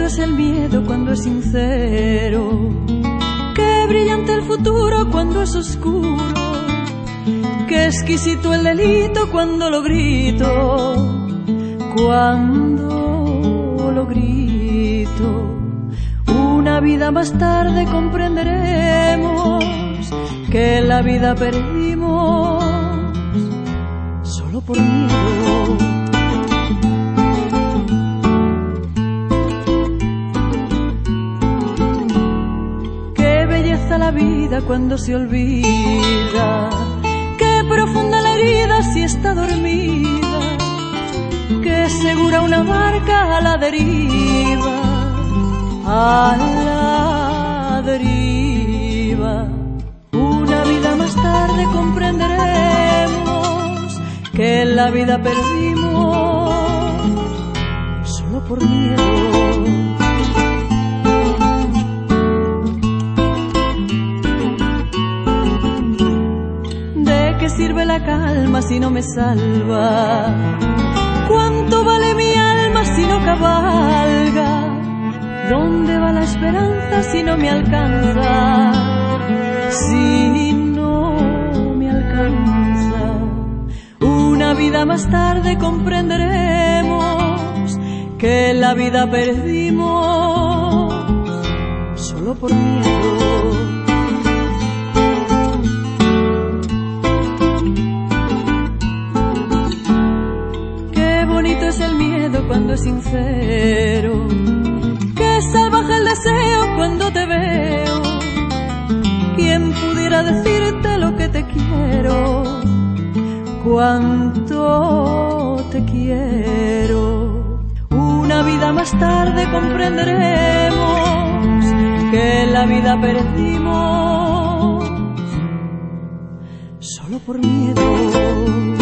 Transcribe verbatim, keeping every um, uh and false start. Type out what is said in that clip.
es el miedo cuando es sincero, qué brillante el futuro cuando es oscuro, qué exquisito el delito cuando lo grito, cuando lo grito. Una vida más tarde comprenderemos que la vida perdimos solo por miedo. Qué belleza la vida cuando se olvida, qué profunda la herida si está dormida, qué segura una barca a la deriva, a la deriva. Una vida más tarde comprenderemos que la vida perdimos solo por miedo. ¿De qué sirve la calma si no me salva? ¿Cuánto vale mi alma si no cabalga? ¿Dónde va la esperanza si no me alcanza? Si no me alcanza. Una vida más tarde comprenderemos que la vida perdimos solo por miedo. Qué bonito es el miedo cuando es sincero, qué salvaje el deseo cuando te veo. ¿Quién pudiera decirte lo que te quiero? Cuánto te quiero. Una vida más tarde comprenderemos que la vida perdimos solo por miedo.